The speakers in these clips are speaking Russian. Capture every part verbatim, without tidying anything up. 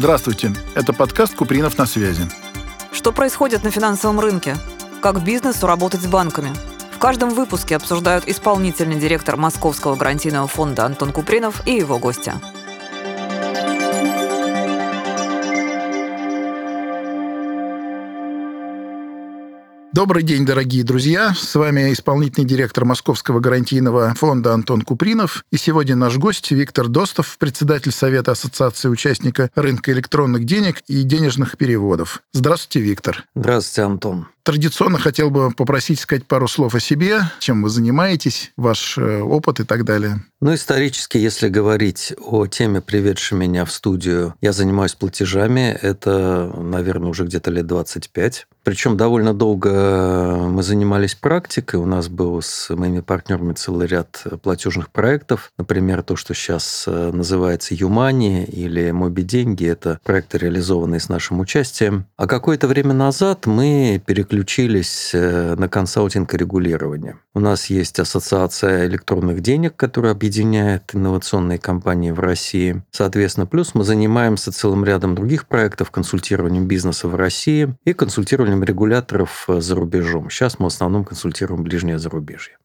Здравствуйте, это подкаст «Купринов на связи». Что происходит на финансовом рынке? Как бизнесу работать с банками? В каждом выпуске обсуждают исполнительный директор Московского гарантийного фонда Антон Купринов и его гости. Добрый день, дорогие друзья. С вами исполнительный директор Московского гарантийного фонда Антон Купринов. И сегодня наш гость Виктор Достов, председатель Совета Ассоциации участника рынка электронных денег и денежных переводов. Здравствуйте, Виктор. Здравствуйте, Антон. Традиционно хотел бы попросить сказать пару слов о себе, чем вы занимаетесь, ваш опыт и так далее. Ну, исторически, если говорить о теме, приведшей меня в студию, я занимаюсь платежами. Это, наверное, уже где-то лет двадцать пять. Причем довольно долго мы занимались практикой. У нас был с моими партнерами целый ряд платежных проектов. Например, то, что сейчас называется Юмани или Моби Деньги. Это проекты, реализованные с нашим участием. А какое-то время назад мы переключились на консалтинг и регулирование. У нас есть Ассоциация электронных денег, которая объединяет инновационные компании в России. Соответственно, плюс мы занимаемся целым рядом других проектов, консультированием бизнеса в России и консультированием регуляторов за рубежом. Сейчас мы в основном консультируем ближнее зарубежье.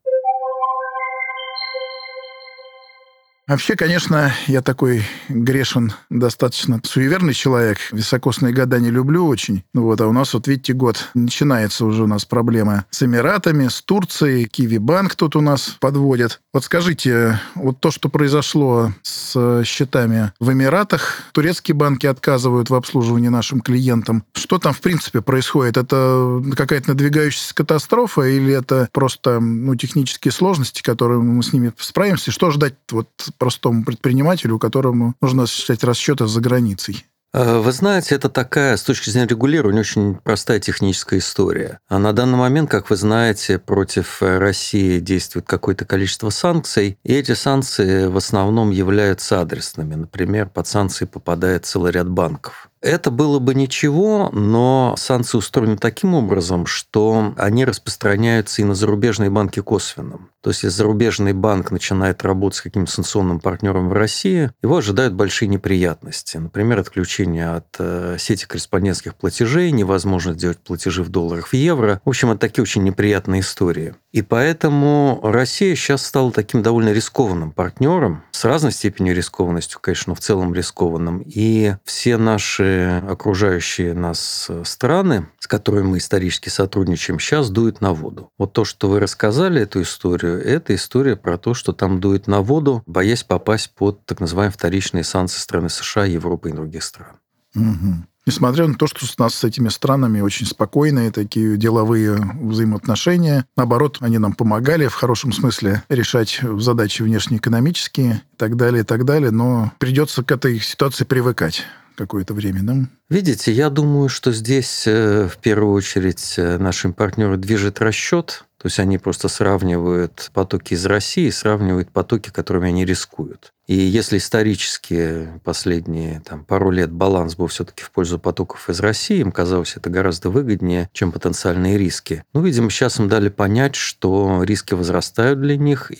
Вообще, конечно, я такой грешен, достаточно суеверный человек. Високосные года не люблю очень. Ну вот, а у нас, вот видите, год начинается уже у нас проблема с Эмиратами, с Турцией. Киви-банк тут у нас подводит. Вот скажите, вот то, что произошло с счетами в Эмиратах, турецкие банки отказывают в обслуживании нашим клиентам. Что там, в принципе, происходит? Это какая-то надвигающаяся катастрофа или это просто ну, технические сложности, которые мы с ними справимся? Что ждать вот простому предпринимателю, которому нужно осуществлять расчеты за границей? Вы знаете, это такая, с точки зрения регулирования, очень простая техническая история. А на данный момент, как вы знаете, против России действует какое-то количество санкций, и эти санкции в основном являются адресными. Например, под санкции попадает целый ряд банков. Это было бы ничего, но санкции устроены таким образом, что они распространяются и на зарубежные банки косвенно. То есть, если зарубежный банк начинает работать с каким-то санкционным партнером в России, его ожидают большие неприятности. Например, отключение от сети корреспондентских платежей, невозможность делать платежи в долларах, в евро. В общем, это такие очень неприятные истории. И поэтому Россия сейчас стала таким довольно рискованным партнером, с разной степенью рискованностью, конечно, но в целом рискованным. И все наши окружающие нас страны, с которыми мы исторически сотрудничаем, сейчас дуют на воду. Вот то, что вы рассказали, эту историю, это история про то, что там дует на воду, боясь попасть под так называемые вторичные санкции страны США, Европы и других стран. Угу. Несмотря на то, что у нас с этими странами очень спокойные такие деловые взаимоотношения, наоборот, они нам помогали в хорошем смысле решать задачи внешнеэкономические и так далее, и так далее, но придется к этой ситуации привыкать какое-то время, да? Видите, я думаю, что здесь в первую очередь нашим партнерам движет расчет. То есть они просто сравнивают потоки из России, сравнивают потоки, которыми они рискуют. И если исторически последние там, пару лет баланс был все-таки в пользу потоков из России, им казалось это гораздо выгоднее, чем потенциальные риски. Ну, видимо, сейчас им дали понять, что риски возрастают для них,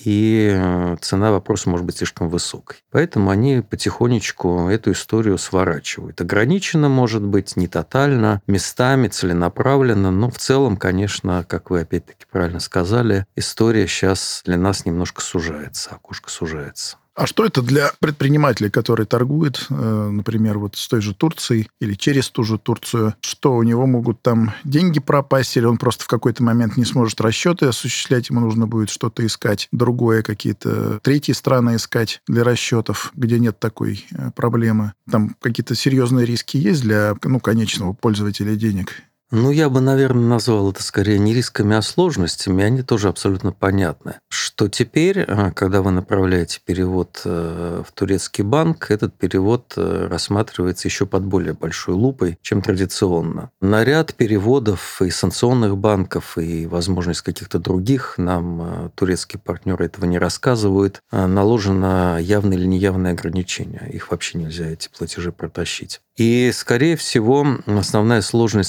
и цена вопроса может быть слишком высокой. Поэтому они потихонечку эту историю сворачивают. Ограниченно, может быть, не тотально, местами, целенаправленно, но в целом, конечно, как вы опять-таки правильно сказали, история сейчас для нас немножко сужается, окошко сужается. А что это для предпринимателя, который торгует, например, вот с той же Турцией или через ту же Турцию? Что у него могут там деньги пропасть, или он просто в какой-то момент не сможет расчеты осуществлять, ему нужно будет что-то искать, другое, какие-то третьи страны искать для расчетов, где нет такой проблемы? Там какие-то серьезные риски есть для ну, конечного пользователя денег? Ну, я бы, наверное, назвал это скорее не рисками, а сложностями. Они тоже абсолютно понятны. Что теперь, когда вы направляете перевод в турецкий банк, этот перевод рассматривается еще под более большой лупой, чем традиционно. На ряд переводов и санкционных банков, и, возможно, из каких-то других, нам турецкие партнеры этого не рассказывают, наложено явное или неявное ограничение. Их вообще нельзя, эти платежи, протащить. И, скорее всего, основная сложность состоит для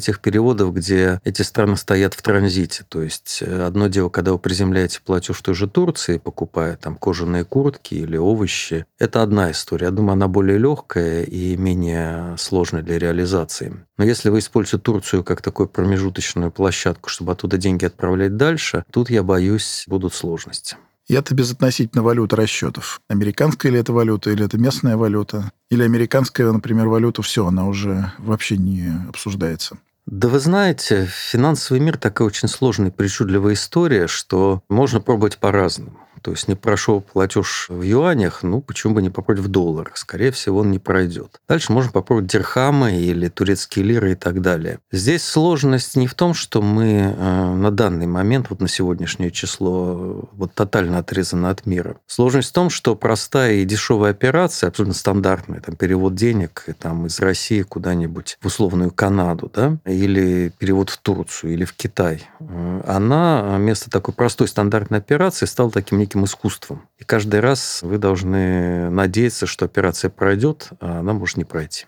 тех переводов, где эти страны стоят в транзите. То есть одно дело, когда вы приземляете платеж в той же Турции, покупая там кожаные куртки или овощи, это одна история. Я думаю, она более легкая и менее сложная для реализации. Но если вы используете Турцию как такую промежуточную площадку, чтобы оттуда деньги отправлять дальше, тут, я боюсь, будут сложности. И это безотносительно валюты расчетов. Американская ли это валюта, или это местная валюта? Или американская, например, валюта, все, она уже вообще не обсуждается. Да вы знаете, финансовый мир такая очень сложная и причудливая история, что можно пробовать по-разному. То есть не прошел платеж в юанях, ну почему бы не попробовать в долларах? Скорее всего, он не пройдет. Дальше можно попробовать дирхамы или турецкие лиры и так далее. Здесь сложность не в том, что мы на данный момент, вот на сегодняшнее число, вот тотально отрезаны от мира. Сложность в том, что простая и дешевая операция, абсолютно стандартная, там, перевод денег там, из России куда-нибудь в условную Канаду, да, или перевод в Турцию или в Китай, она вместо такой простой стандартной операции стала таким неким искусством. И каждый раз вы должны надеяться, что операция пройдет, а она может не пройти.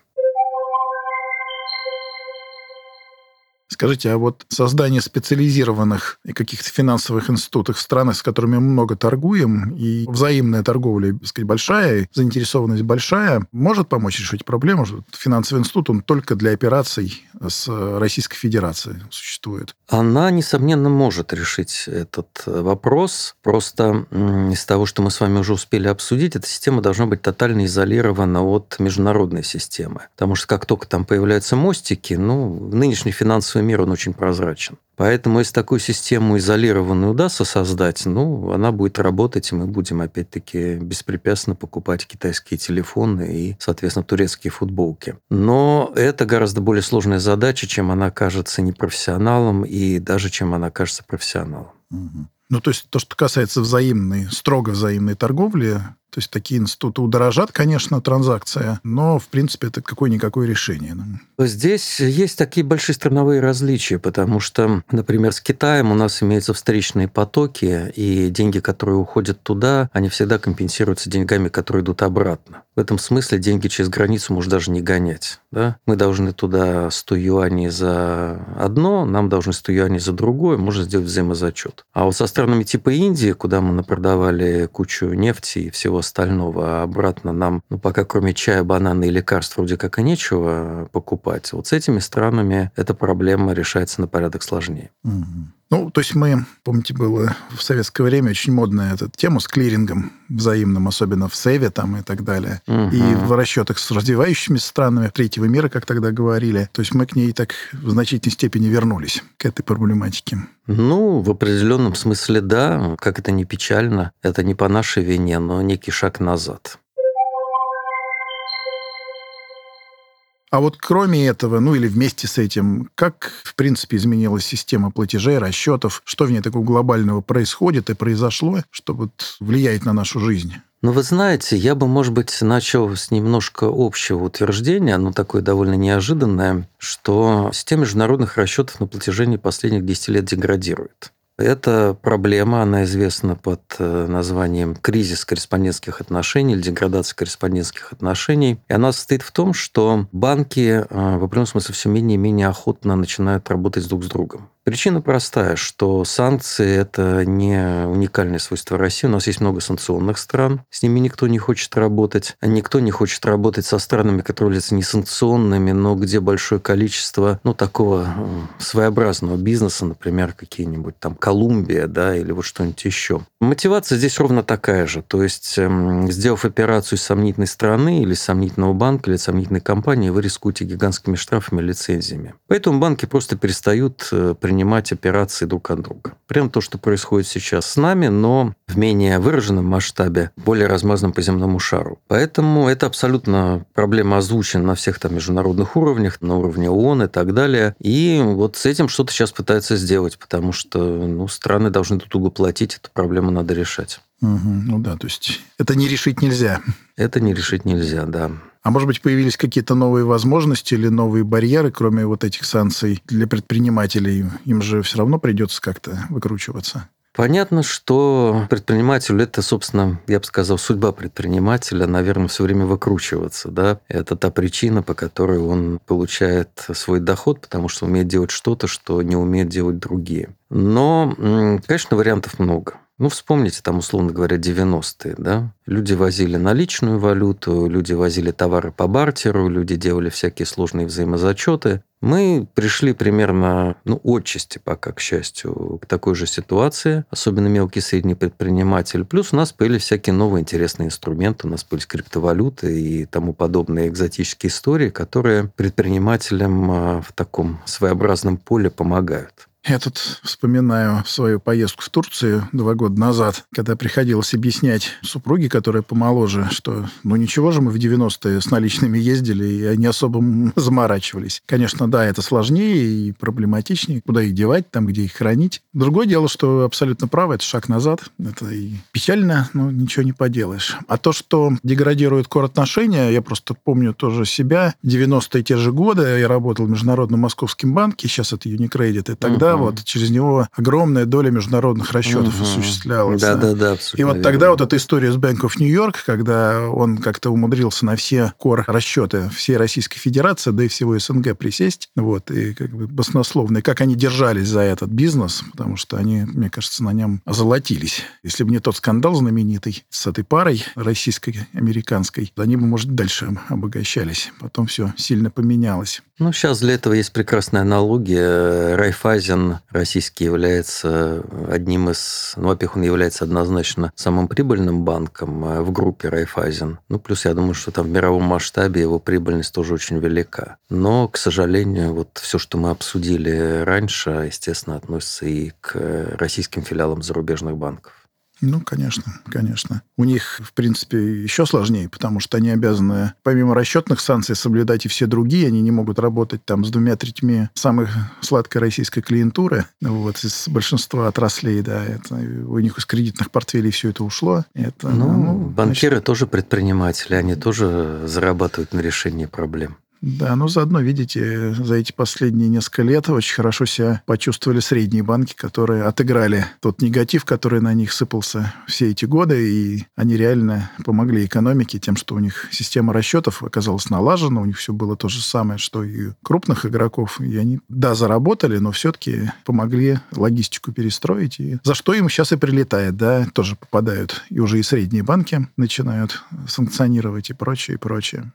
Скажите, а вот создание специализированных и каких-то финансовых институтов в странах, с которыми мы много торгуем, и взаимная торговля, так сказать, большая, заинтересованность большая, может помочь решить проблему, что финансовый институт, он только для операций с Российской Федерацией существует? Она, несомненно, может решить этот вопрос. Просто из того, что мы с вами уже успели обсудить, эта система должна быть тотально изолирована от международной системы. Потому что как только там появляются мостики, ну, нынешний финансовый мир, он очень прозрачен. Поэтому, если такую систему изолированную удастся создать, ну, она будет работать, и мы будем, опять-таки, беспрепятственно покупать китайские телефоны и, соответственно, турецкие футболки. Но это гораздо более сложная задача, чем она кажется непрофессионалом, и даже чем она кажется профессионалом. Угу. Ну, то есть то, что касается взаимной, строго взаимной торговли, то есть такие институты удорожат, конечно, транзакция, но, в принципе, это какое-никакое решение. Здесь есть такие большие страновые различия, потому что, например, с Китаем у нас имеются встречные потоки, и деньги, которые уходят туда, они всегда компенсируются деньгами, которые идут обратно. В этом смысле деньги через границу можно даже не гонять. Да? Мы должны туда сто юаней за одно, нам должны сто юаней за другое, можно сделать взаимозачет. А вот со странами типа Индии, куда мы напродавали кучу нефти и всего остального, а обратно нам, ну, пока кроме чая, банана и лекарств вроде как и нечего покупать, вот с этими странами эта проблема решается на порядок сложнее. Угу. Ну, то есть мы, помните, было в советское время очень модная эта тема с клирингом взаимным, особенно в Севе там и так далее. Угу. И в расчетах с развивающимися странами третьего мира, как тогда говорили. То есть мы к ней так в значительной степени вернулись, к этой проблематике. Ну, в определенном смысле, да. Как это ни печально, это не по нашей вине, но некий шаг назад. А вот кроме этого, ну или вместе с этим, как, в принципе, изменилась система платежей, расчетов? Что в ней такого глобального происходит и произошло, что вот влияет на нашу жизнь? Ну, вы знаете, я бы, может быть, начал с немножко общего утверждения, оно такое довольно неожиданное, что система международных расчетов на протяжении последних десяти лет деградирует. Эта проблема, она известна под названием кризис корреспондентских отношений или деградация корреспондентских отношений. И она состоит в том, что банки в определенном смысле все менее и менее охотно начинают работать друг с другом. Причина простая, что санкции – это не уникальное свойство России. У нас есть много санкционных стран, с ними никто не хочет работать. Никто не хочет работать со странами, которые являются несанкционными, но где большое количество, ну, такого своеобразного бизнеса, например, какие-нибудь там Колумбия, да, или вот что-нибудь еще. Мотивация здесь ровно такая же. То есть, сделав операцию из сомнительной страны или сомнительного банка, или сомнительной компании, вы рискуете гигантскими штрафами и лицензиями. Поэтому банки просто перестают принимать операции друг от друга. Прямо то, что происходит сейчас с нами, но в менее выраженном масштабе, более размазанном по земному шару. Поэтому это абсолютно проблема озвучена на всех там международных уровнях, на уровне ООН и так далее. И вот с этим что-то сейчас пытаются сделать, потому что ну, страны должны друг другу платить, эту проблему надо решать. Угу, ну да, то есть это не решить нельзя. Это не решить нельзя, да. А может быть, появились какие-то новые возможности или новые барьеры, кроме вот этих санкций для предпринимателей? Им же все равно придется как-то выкручиваться. Понятно, что предпринимателю это, собственно, я бы сказал, судьба предпринимателя, наверное, все время выкручиваться. Да? Это та причина, по которой он получает свой доход, потому что умеет делать что-то, что не умеют делать другие. Но, конечно, вариантов много. Ну, вспомните, там, условно говоря, девяностые, да? Люди возили наличную валюту, люди возили товары по бартеру, люди делали всякие сложные взаимозачеты. Мы пришли примерно, ну, отчасти пока, к счастью, к такой же ситуации, особенно мелкий и средний предприниматель. Плюс у нас появились всякие новые интересные инструменты, у нас появились криптовалюты и тому подобные экзотические истории, которые предпринимателям в таком своеобразном поле помогают. Я тут вспоминаю свою поездку в Турцию два года назад, когда приходилось объяснять супруге, которая помоложе, что ну ничего же мы в девяностые с наличными ездили, и они особо заморачивались. Конечно, да, это сложнее и проблематичнее, куда их девать, там, где их хранить. Другое дело, что абсолютно правы, это шаг назад. Это и печально, но ничего не поделаешь. А то, что деградирует кор-отношения, я просто помню тоже себя. девяностые те же годы я работал в Международном Московском банке, сейчас это Unicredit, и тогда вот через него огромная доля международных расчетов угу. осуществлялась. Да, да, да, абсолютно. И вот верно. тогда вот эта история с Bank of New York, когда он как-то умудрился на все кор-расчеты всей Российской Федерации, да и всего СНГ присесть, вот, и как бы баснословно, и как они держались за этот бизнес, потому что они, мне кажется, на нем озолотились. Если бы не тот скандал знаменитый с этой парой российско-американской, они бы, может, дальше обогащались. Потом все сильно поменялось. Ну, сейчас для этого есть прекрасная аналогия. Райфайзен российский является одним из... Ну, во-первых, он является однозначно самым прибыльным банком в группе Райфайзен. Ну, плюс я думаю, что там в мировом масштабе его прибыльность тоже очень велика. Но, к сожалению, вот все, что мы обсудили раньше, естественно, относится и к российским филиалам зарубежных банков. Ну, конечно, конечно. У них, в принципе, еще сложнее, потому что они обязаны, помимо расчетных санкций, соблюдать и все другие. Они не могут работать там с двумя третьми самой сладкой российской клиентуры. Вот, из большинства отраслей, да. Это, у них из кредитных портфелей все это ушло. Это, ну, ну, банкиры значит... тоже предприниматели, они тоже зарабатывают на решении проблем. Да, но заодно, видите, за эти последние несколько лет очень хорошо себя почувствовали средние банки, которые отыграли тот негатив, который на них сыпался все эти годы, и они реально помогли экономике тем, что у них система расчетов оказалась налажена, у них все было то же самое, что и у крупных игроков, и они, да, заработали, но все-таки помогли логистику перестроить, и за что им сейчас и прилетает, да, тоже попадают, и уже и средние банки начинают санкционировать и прочее, и прочее.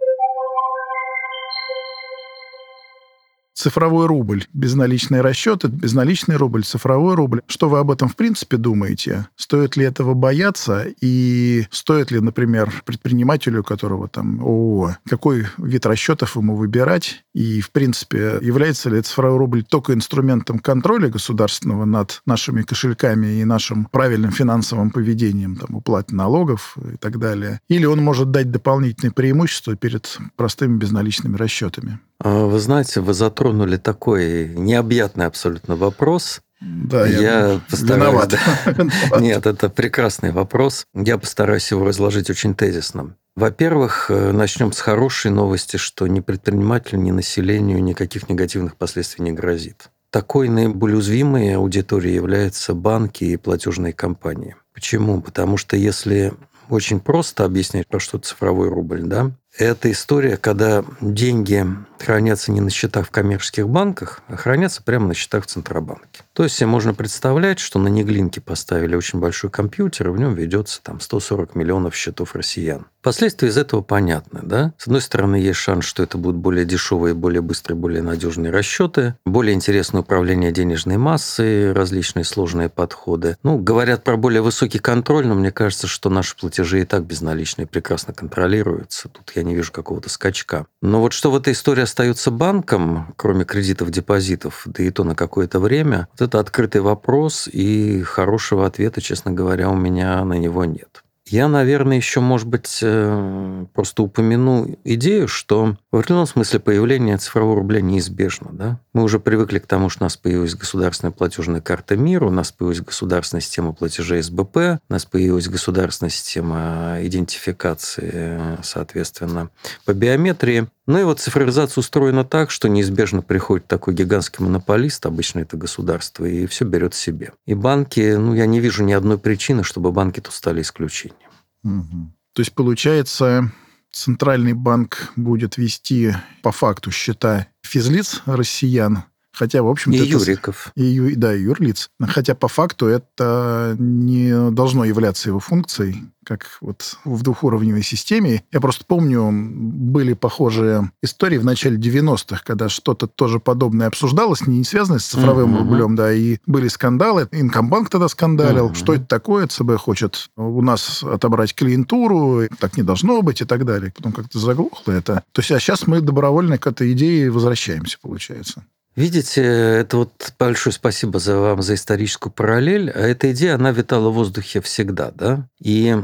Цифровой рубль, безналичные расчеты, безналичный рубль, цифровой рубль. Что вы об этом в принципе думаете? Стоит ли этого бояться? И стоит ли, например, предпринимателю, у которого там ООО, какой вид расчетов ему выбирать? И, в принципе, является ли цифровой рубль только инструментом контроля государственного над нашими кошельками и нашим правильным финансовым поведением, там, уплаты налогов и так далее? Или он может дать дополнительные преимущества перед простыми безналичными расчетами? Вы знаете, вы затронули такой необъятный абсолютно вопрос. Да, я, я постараюсь... виноват. Нет, это прекрасный вопрос. Я постараюсь его разложить очень тезисно. Во-первых, начнем с хорошей новости, что ни предпринимателю, ни населению никаких негативных последствий не грозит. Такой наиболее уязвимой аудиторией являются банки и платежные компании. Почему? Потому что если очень просто объяснять, про что цифровой рубль, да, это история, когда деньги хранятся не на счетах в коммерческих банках, а хранятся прямо на счетах в Центробанке. То есть себе можно представлять, что на Неглинке поставили очень большой компьютер, и в нем ведется там сто сорок миллионов счетов россиян. Последствия из этого понятны, да? С одной стороны, есть шанс, что это будут более дешевые, более быстрые, более надежные расчеты, более интересное управление денежной массой, различные сложные подходы. Ну, говорят про более высокий контроль, но мне кажется, что наши платежи и так безналичные прекрасно контролируются. Тут я не вижу какого-то скачка. Но вот что в этой истории остается банком, кроме кредитов, депозитов, да и то на какое-то время, вот это открытый вопрос, и хорошего ответа, честно говоря, у меня на него нет. Я, наверное, еще, может быть, просто упомяну идею, что в определенном смысле появление цифрового рубля неизбежно. Да? Мы уже привыкли к тому, что у нас появилась государственная платежная карта МИР, у нас появилась государственная система платежей СБП, у нас появилась государственная система идентификации, соответственно, по биометрии. Ну и вот цифровизация устроена так, что неизбежно приходит такой гигантский монополист, обычно это государство, и все берет себе. И банки, ну, я не вижу ни одной причины, чтобы банки тут стали исключением. Угу. То есть, получается, Центральный банк будет вести по факту счета физлиц россиян, хотя, в общем-то... И это... юриков. И, ю- да, и юрлиц. Хотя по факту это не должно являться его функцией, как вот в двухуровневой системе. Я просто помню, были похожие истории в начале девяностых, когда что-то тоже подобное обсуждалось, не связанное с цифровым Uh-huh. рублем, да, и были скандалы. Инкомбанк тогда скандалил. Uh-huh. Что это такое? ЦБ хочет у нас отобрать клиентуру, так не должно быть и так далее. Потом как-то заглохло это. То есть, а сейчас мы добровольно к этой идее возвращаемся, получается. Видите, это вот большое спасибо за вам за историческую параллель. А эта идея, она витала в воздухе всегда, да? И,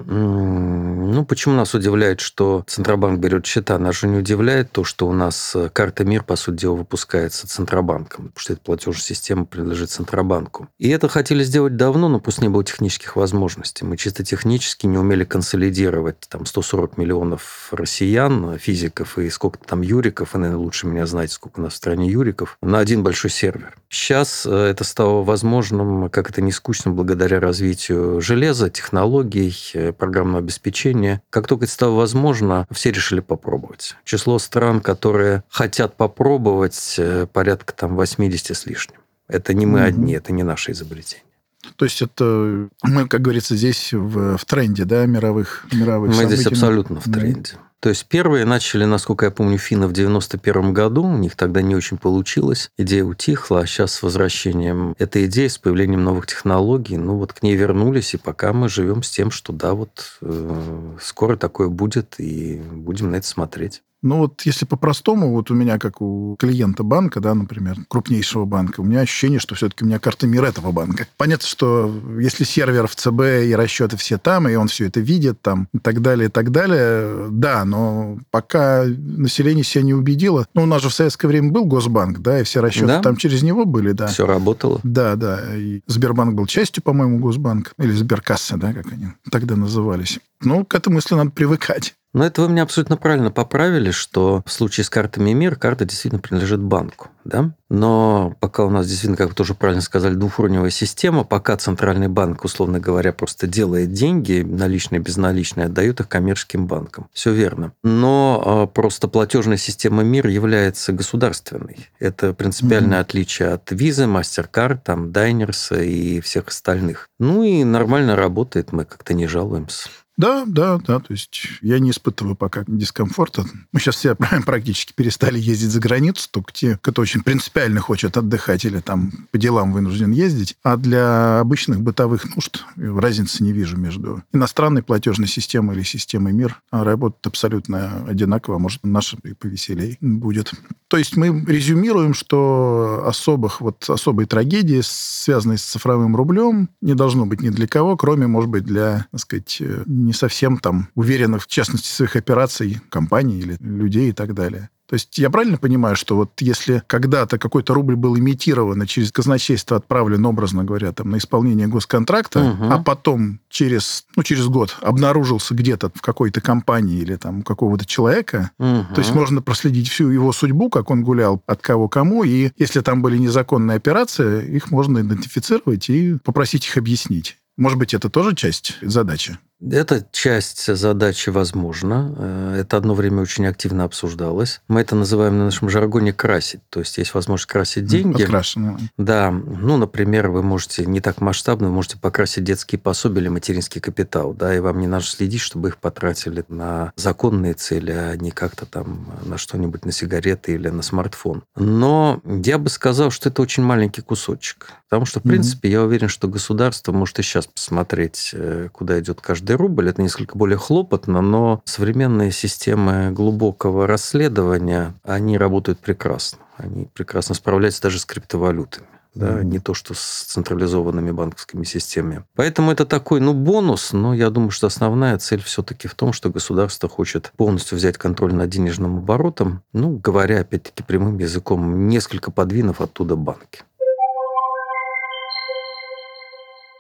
ну, почему нас удивляет, что Центробанк берет счета? Нас же не удивляет то, что у нас карта МИР, по сути дела, выпускается Центробанком, потому что эта платежная система принадлежит Центробанку. И это хотели сделать давно, но просто не было технических возможностей. Мы чисто технически не умели консолидировать там сто сорок миллионов россиян, физиков и сколько там юриков, и, наверное, лучше меня знаете, сколько у нас в стране юриков, на один большой сервер. Сейчас это стало возможным, как это не скучно, благодаря развитию железа, технологий, программного обеспечения. Как только это стало возможно, все решили попробовать. Число стран, которые хотят попробовать, порядка там восемьдесят с лишним. Это не мы одни, это не наше изобретение. То есть это мы, как говорится, здесь в, в тренде, да, мировых, мировых Мы событий. здесь абсолютно в тренде. То есть первые начали, насколько я помню, финны в девяносто первом году. У них тогда не очень получилось. Идея утихла, а сейчас с возвращением этой идеи, с появлением новых технологий, ну вот к ней вернулись, и пока мы живем с тем, что да, вот э, скоро такое будет, и будем на это смотреть. Ну вот если по-простому, вот у меня, как у клиента банка, да, например, крупнейшего банка, у меня ощущение, что все-таки у меня карта МИР этого банка. Понятно, что если сервер в ЦБ и расчеты все там, и он все это видит там, и так далее, и так далее, да, но пока население себя не убедило. Ну, у нас же в советское время был Госбанк, да, и все расчеты да? там через него были, да. Все работало. Да, да. И Сбербанк был частью, по-моему, Госбанка. Или Сберкасса, да, как они тогда назывались. Ну, к этому, если надо привыкать. Но это вы меня абсолютно правильно поправили, что в случае с картами МИР карта действительно принадлежит банку. Да? Но пока у нас действительно, как вы тоже правильно сказали, двухуровневая система, пока Центральный банк, условно говоря, просто делает деньги, наличные, безналичные, отдает их коммерческим банкам. Все верно. Но просто платежная система МИР является государственной. Это принципиальное mm-hmm. отличие от Visa, MasterCard, там, Diners и всех остальных. Ну и нормально работает, мы как-то не жалуемся. Да, да, да. То есть я не испытываю пока дискомфорта. Мы сейчас все практически перестали ездить за границу, только те, кто очень принципиально хочет отдыхать или там по делам вынужден ездить. А для обычных бытовых нужд разницы не вижу между иностранной платежной системой или системой МИР. Работает абсолютно одинаково, может, наша и повеселей будет. То есть мы резюмируем, что особых, вот, особой трагедии, связанной с цифровым рублем, не должно быть ни для кого, кроме, может быть, для, так сказать, не совсем там уверенных в честности своих операций компаний или людей и так далее. То есть я правильно понимаю, что вот если когда-то какой-то рубль был имитирован и через казначейство отправлен, образно говоря, там, на исполнение госконтракта, угу. а потом через, ну, через год обнаружился где-то в какой-то компании или там у какого-то человека, угу. то есть можно проследить всю его судьбу, как он гулял, от кого кому, и если там были незаконные операции, их можно идентифицировать и попросить их объяснить. Может быть, это тоже часть задачи? Эта часть задачи возможна. Это одно время очень активно обсуждалось. Мы это называем на нашем жаргоне красить. То есть есть возможность красить деньги. Подкрашено. Да. Ну, например, вы можете не так масштабно, вы можете покрасить детские пособия или материнский капитал. Да, и вам не надо следить, чтобы их потратили на законные цели, а не как-то там на что-нибудь, на сигареты или на смартфон. Но я бы сказал, что это очень маленький кусочек. Потому что, в принципе, mm-hmm. я уверен, что государство может и сейчас посмотреть, куда идет каждый рубль. Это несколько более хлопотно, но современные системы глубокого расследования, они работают прекрасно. Они прекрасно справляются даже с криптовалютами. Да, mm-hmm. не то, что с централизованными банковскими системами. Поэтому это такой, ну, бонус, но я думаю, что основная цель все-таки в том, что государство хочет полностью взять контроль над денежным оборотом, ну, говоря, опять-таки, прямым языком, несколько подвинув оттуда банки.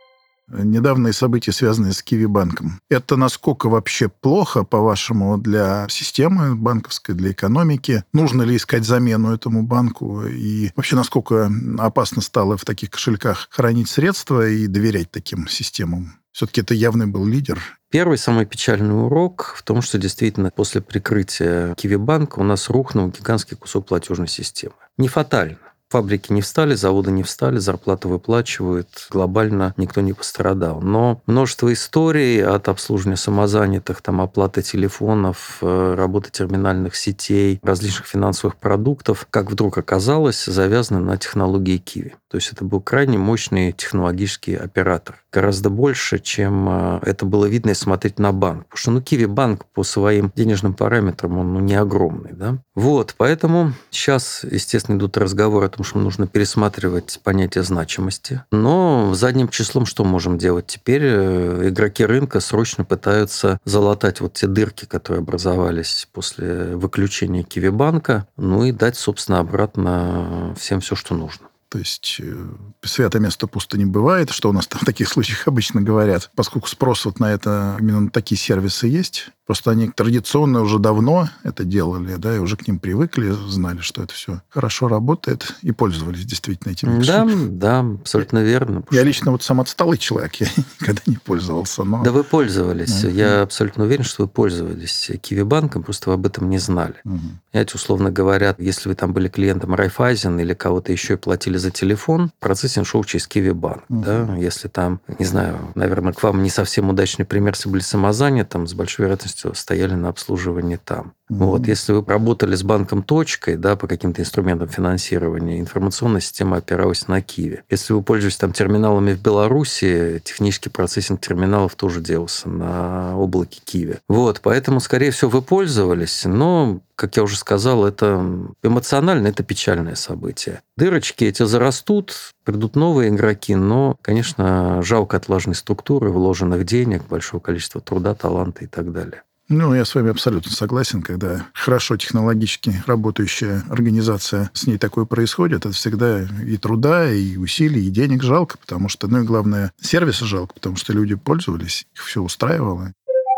недавние события, связанные с Киви-банком. Это насколько вообще плохо, по-вашему, для системы банковской, для экономики? Нужно ли искать замену этому банку? И вообще, насколько опасно стало в таких кошельках хранить средства и доверять таким системам? Все-таки это явный был лидер. Первый самый печальный урок в том, что действительно после прикрытия Киви-банка у нас рухнул гигантский кусок платежной системы. Не фатально. Фабрики не встали, заводы не встали, зарплаты выплачивают, глобально никто не пострадал. Но множество историй от обслуживания самозанятых, там, оплаты телефонов, работы терминальных сетей, различных финансовых продуктов, как вдруг оказалось, завязаны на технологии Киви. То есть это был крайне мощный технологический оператор. Гораздо больше, чем это было видно, если смотреть на банк. Потому что ну, Киви-банк по своим денежным параметрам, он ну, не огромный. Да? Вот, поэтому сейчас, естественно, идут разговоры о том, что нужно пересматривать понятие значимости. Но задним числом что можем делать? Теперь игроки рынка срочно пытаются залатать вот те дырки, которые образовались после выключения Киви-банка, ну и дать, собственно, обратно всем все, что нужно. То есть святое место пусто не бывает, что у нас там в таких случаях обычно говорят, поскольку спрос вот на это, именно на такие сервисы есть. Просто они традиционно уже давно это делали, да, и уже к ним привыкли, знали, что это все хорошо работает, и пользовались действительно этими. Да, да, абсолютно верно. Я лично вот сам отсталый человек, я никогда не пользовался. Но... Да вы пользовались. Uh-huh. Я абсолютно уверен, что вы пользовались Киви-банком, просто вы об этом не знали. Uh-huh. Знаете, условно говоря, если вы там были клиентом Райфайзен или кого-то еще и платили за телефон, процессинг шел через Киви-банк. Uh-huh. Да? Если там, не знаю, наверное, к вам не совсем удачный пример, если были самозаняты, там с большой вероятностью стояли на обслуживании там. Mm-hmm. Вот, если вы работали с банком точкой, да, по каким-то инструментам финансирования, информационная система опиралась на Киви. Если вы пользуетесь там терминалами в Беларуси, технический процессинг терминалов тоже делался на облаке Киви. Вот, поэтому, скорее всего, вы пользовались, но, как я уже сказал, это эмоционально, это печальное событие. Дырочки эти зарастут, придут новые игроки, но, конечно, жалко отлаженной структуры, вложенных денег, большого количества труда, таланта и так далее. Ну, я с вами абсолютно согласен, когда хорошо технологически работающая организация, с ней такое происходит, это всегда и труда, и усилий, и денег жалко, потому что, ну и главное, сервиса жалко, потому что люди пользовались, их все устраивало.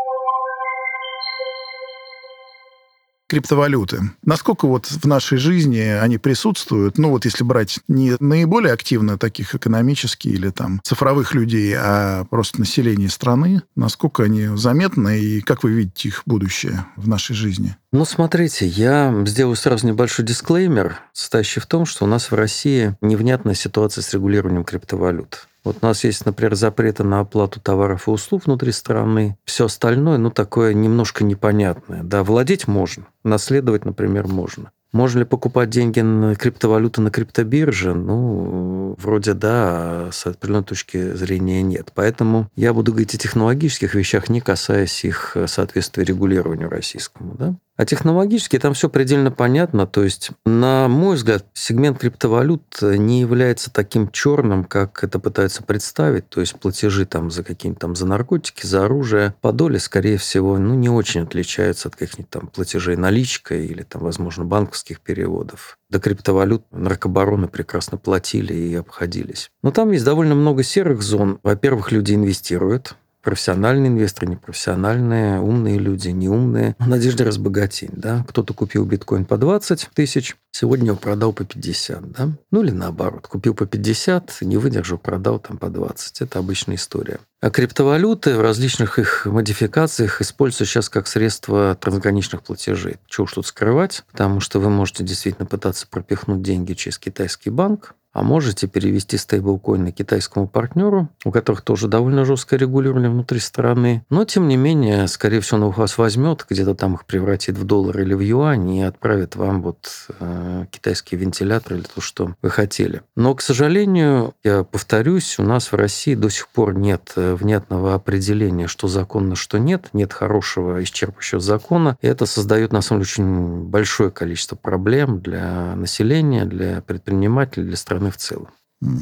Криптовалюты. Насколько вот в нашей жизни они присутствуют? Ну, вот если брать не наиболее активно таких экономически или там цифровых людей, а просто население страны, насколько они заметны и как вы видите их будущее в нашей жизни? Ну, смотрите, я сделаю сразу небольшой дисклеймер, состоящий в том, что у нас в России невнятная ситуация с регулированием криптовалют. Вот у нас есть, например, запреты на оплату товаров и услуг внутри страны. Все остальное, ну, такое немножко непонятное. Да, владеть можно, наследовать, например, можно. Можно ли покупать деньги на криптовалюты на криптобирже? Ну, вроде да, а с определенной точки зрения нет. Поэтому я буду говорить о технологических вещах, не касаясь их соответствия регулированию российскому. Да? А технологически там все предельно понятно. То есть, на мой взгляд, сегмент криптовалют не является таким черным, как это пытаются представить. То есть, платежи там за какие-нибудь там за наркотики, за оружие по доле, скорее всего, ну, не очень отличаются от каких-нибудь там платежей наличкой или там, возможно, банковских переводов. До криптовалют наркобароны прекрасно платили и обходились. Но там есть довольно много серых зон. Во-первых, люди инвестируют. Профессиональные инвесторы, непрофессиональные, умные люди, неумные. В надежде разбогатеть, да. Кто-то купил биткоин по двадцать тысяч, сегодня его продал по пятьдесят, да. Ну или наоборот, купил по пятьдесят, не выдержал, продал там по двадцать. Это обычная история. А криптовалюты в различных их модификациях используются сейчас как средство трансграничных платежей. Чего уж тут скрывать, потому что вы можете действительно пытаться пропихнуть деньги через китайский банк, а можете перевести стейблкоины китайскому партнеру, у которых тоже довольно жесткое регулирование внутри страны. Но, тем не менее, скорее всего, он у вас возьмет, где-то там их превратит в доллар или в юань и отправит вам вот э, китайский вентилятор или то, что вы хотели. Но, к сожалению, я повторюсь, у нас в России до сих пор нет внятного определения, что законно, что нет. Нет хорошего исчерпывающего закона. И это создает, на самом деле, очень большое количество проблем для населения, для предпринимателей, для страны в целом. Угу.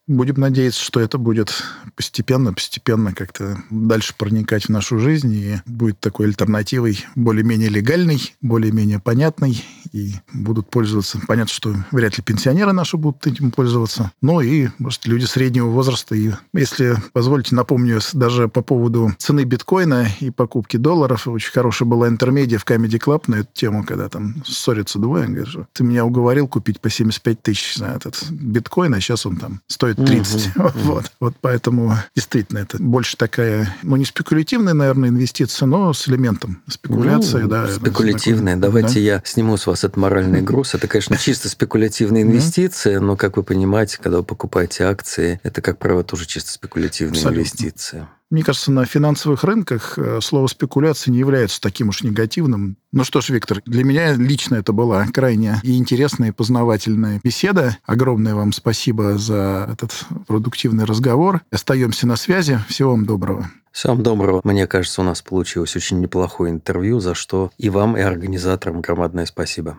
Будем надеяться, что это будет постепенно, постепенно как-то дальше проникать в нашу жизнь и будет такой альтернативой более-менее легальной, более-менее понятной, и будут пользоваться. Понятно, что вряд ли пенсионеры наши будут этим пользоваться, но и, может, люди среднего возраста. И, если позволите, напомню даже по поводу цены биткоина и покупки долларов. Очень хорошая была интермедия в Comedy Club на эту тему, когда там ссорятся двое. Говорю, ты меня уговорил купить по семьдесят пять тысяч за этот биткоин, а сейчас он там стоит тридцать. Uh-huh. Uh-huh. Вот. Вот поэтому действительно это больше такая, ну, не спекулятивная, наверное, инвестиция, но с элементом спекуляции. Ну, да, спекулятивная. Давайте да? я сниму с вас этот моральный груз. Это, конечно, чисто спекулятивная инвестиция, но, как вы понимаете, когда вы покупаете акции, это, как правило, тоже чисто спекулятивная Абсолютно. инвестиция. Мне кажется, на финансовых рынках слово «спекуляция» не является таким уж негативным. Ну что ж, Виктор, для меня лично это была крайне и интересная, и познавательная беседа. Огромное вам спасибо за этот продуктивный разговор. Остаемся на связи. Всего вам доброго. Всем доброго. Мне кажется, у нас получилось очень неплохое интервью, за что и вам, и организаторам громадное спасибо.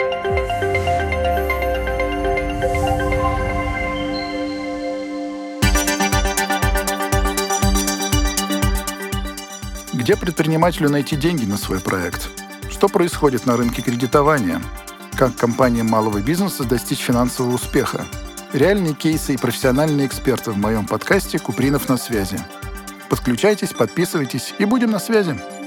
Где предпринимателю найти деньги на свой проект? Что происходит на рынке кредитования? Как компаниям малого бизнеса достичь финансового успеха? Реальные кейсы и профессиональные эксперты в моем подкасте «Купринов на связи». Подключайтесь, подписывайтесь и будем на связи.